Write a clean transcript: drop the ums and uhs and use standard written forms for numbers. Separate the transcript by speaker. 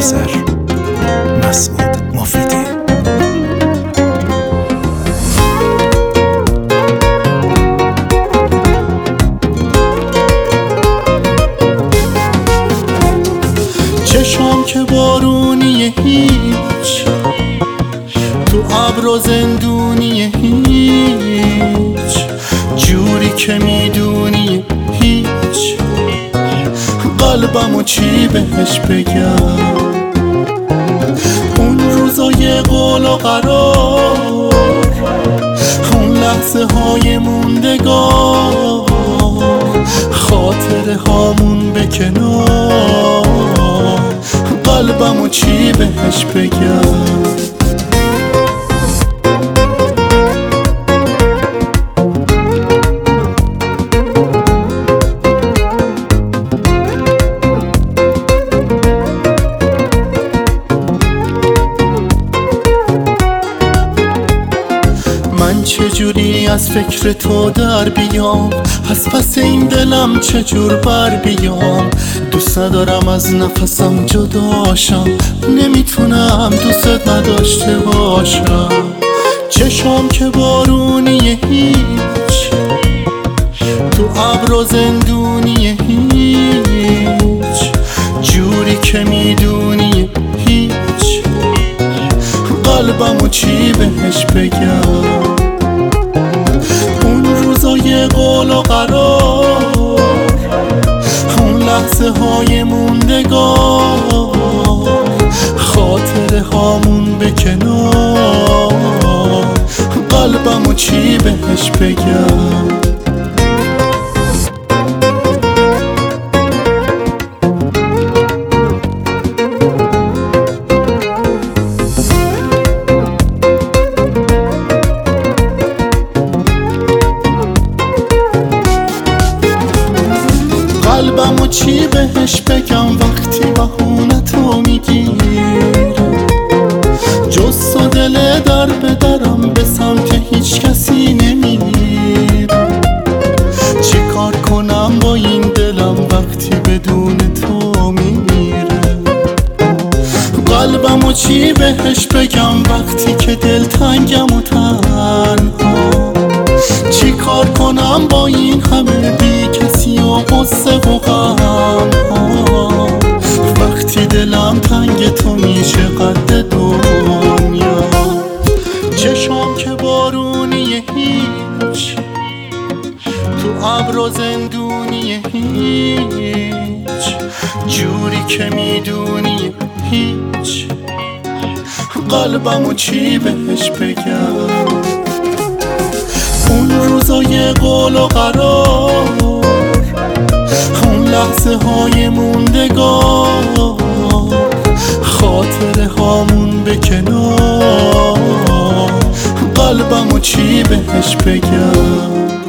Speaker 1: نظر مسعود مفیدی.
Speaker 2: چشام که بارونیه هیچ، تو ابر و زندونیه هیچ، جوری که میدونی هیچ، قلبمو چی بهش بگم؟ اون روزای قول و قرار، اون لحظه های موندگار، خاطره هامون به کنار، قلبمو چی بهش بگم؟ من چجوری از فکر تو در بیام؟ از پس این دلم چجور بر بیام؟ دوست ندارم از نفسم جداشم، نمیتونم دوست نداشته باشم. چشام که بارونیه هیچ، تو ابر و زندونیه هیچ، جوری که میدونی هیچ، قلبمو چی بهش بگم؟ اون روزای قول و قرار، اون لحظه های موندگار، خاطره هامون به کنار، قلبمو چی بهش بگم؟ قلبمو چی بهش بگم وقتی بهونتو میگیره؟ جز تو دل در به درم به سمت هیچ کسی نمیره. چی کار کنم با این دلم وقتی بدون تو میمیره؟ قلبمو چی بهش بگم وقتی که دل تنگم و تنها؟ چی کار کنم با این همه بی کسی و قصه و غم ها؟ وقتی دلم تنگ تو میشه قد دنیا. چشام که بارونیه هیچ، تو ابر و زندونیه هیچ، جوری که میدونی هیچ، قلبمو چی بهش بگم؟ اون روزای قول و قرار، اون لحظه های موندگار، خاطره هامون به کنار، قلبمو چی بهش بگم؟